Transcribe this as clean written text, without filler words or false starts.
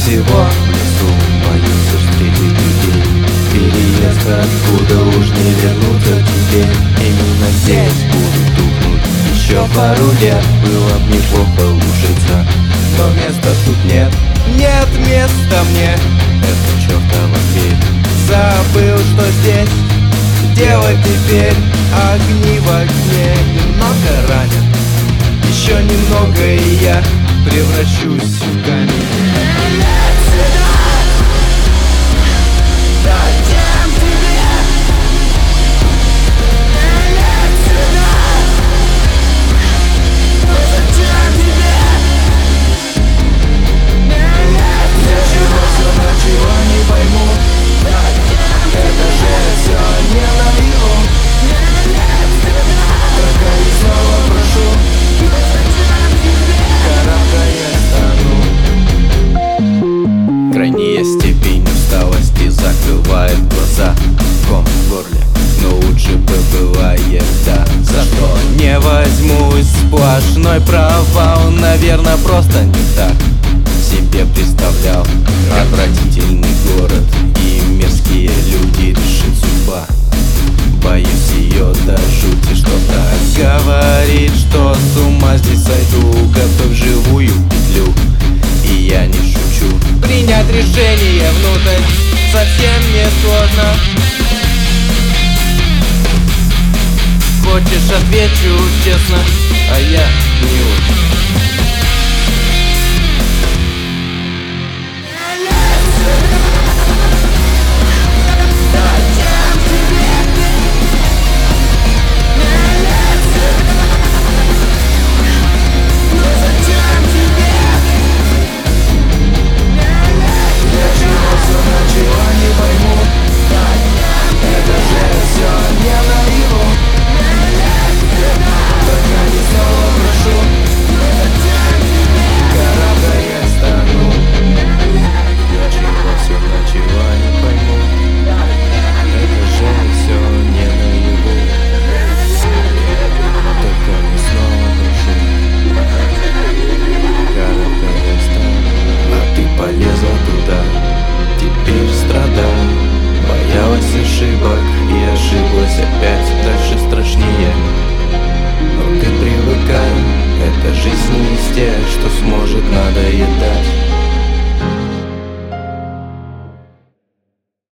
всего в лесу боюсь встретить людей. Переезд, откуда уж не вернуться теперь. Именно здесь буду тухнуть еще пару лет. Было б неплохо ужиться, но места тут нет. Нет места мне, это чертова дверь. Забыл, что здесь делать теперь. Огни в окне немного ранят. Еще немного и я превращусь в камень. Крайняя степень усталости закрывает глаза. Ком в горле, но лучше бы бывает, да. За что не возьмусь, сплошной провал. Наверное, просто не так себе представлял. Отвратительный город и мерзкие люди, решит судьба. Боюсь ее до жути, что-то говорит, что с ума здесь сойду. Готовь живую петлю, и я не шучу. Принять решение внутрь совсем не сложно. Хочешь, отвечу честно, а я не очень.